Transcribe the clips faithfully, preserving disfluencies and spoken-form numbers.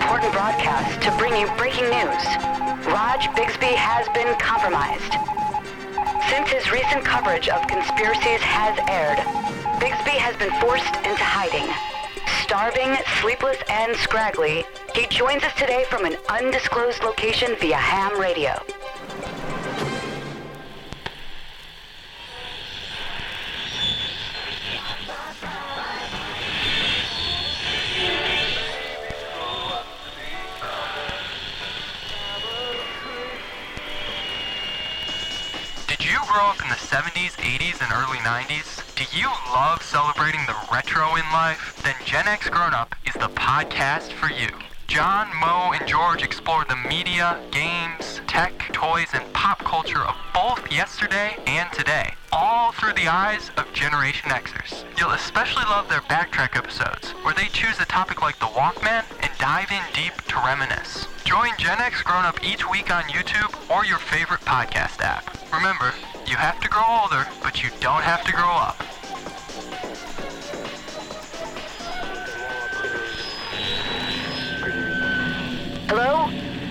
important broadcast to bring you breaking news. Raj Bigsby has been compromised. Since his recent coverage of conspiracies has aired, Bigsby has been forced into hiding. Starving, sleepless, and scraggly, he joins us today from an undisclosed location via ham radio. Did you grow up in the seventies, eighties, and early nineties? Do you love celebrating the retro in life? Then Gen X Grown Up is the podcast for you. John, Mo, and George explore the media, games, tech, toys, and pop culture of both yesterday and today, all through the eyes of Generation Xers. You'll especially love their backtrack episodes, where they choose a topic like the Walkman and dive in deep to reminisce. Join Gen X Grown Up each week on YouTube or your favorite podcast app. Remember, you have to grow older, but you don't have to grow up. Hello?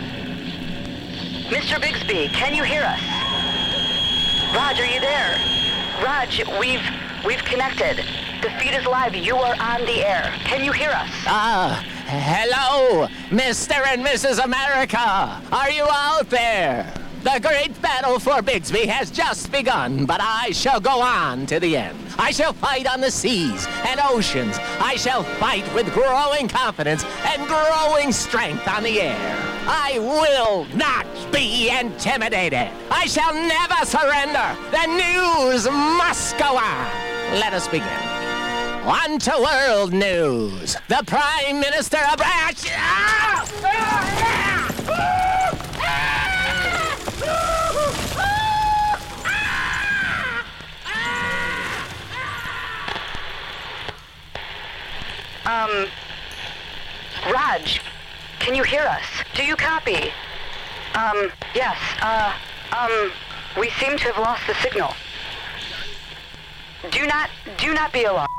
Mister Bigsby, can you hear us? Raj, are you there? Raj, we've we've connected. The feed is live. You are on the air. Can you hear us? Ah, uh, hello, Mister and Missus America. Are you out there? The great battle for Bigsby has just begun, but I shall go on to the end. I shall fight on the seas and oceans. I shall fight with growing confidence and growing strength on the air. I will not be intimidated. I shall never surrender. The news must go on. Let us begin. On to world news. The Prime Minister of... Um, Raj, can you hear us? Do you copy? Um, yes, uh, um, we seem to have lost the signal. Do not, do not be alarmed.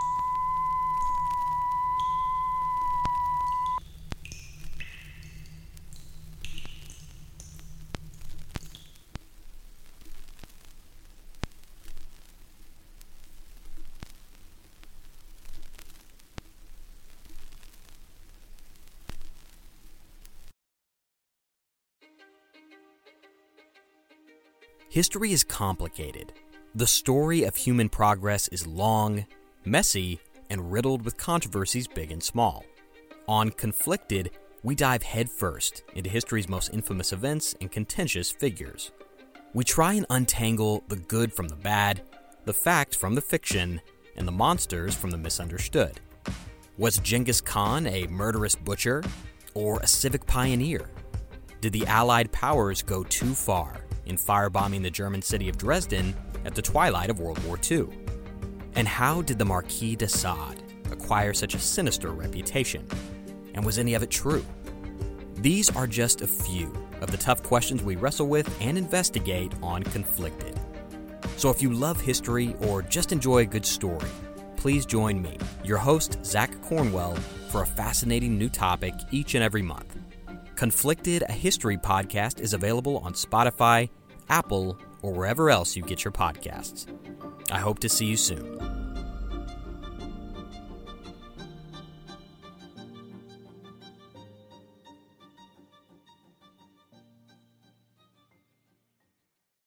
History is complicated. The story of human progress is long, messy, and riddled with controversies big and small. On Conflicted, we dive headfirst into history's most infamous events and contentious figures. We try and untangle the good from the bad, the fact from the fiction, and the monsters from the misunderstood. Was Genghis Khan a murderous butcher or a civic pioneer? Did the Allied powers go too far in firebombing the German city of Dresden at the twilight of World War Two? And how did the Marquis de Sade acquire such a sinister reputation? And was any of it true? These are just a few of the tough questions we wrestle with and investigate on Conflicted. So if you love history or just enjoy a good story, please join me, your host, Zach Cornwell, for a fascinating new topic each and every month. Conflicted, a history podcast, is available on Spotify, Apple, or wherever else you get your podcasts. I hope to see you soon.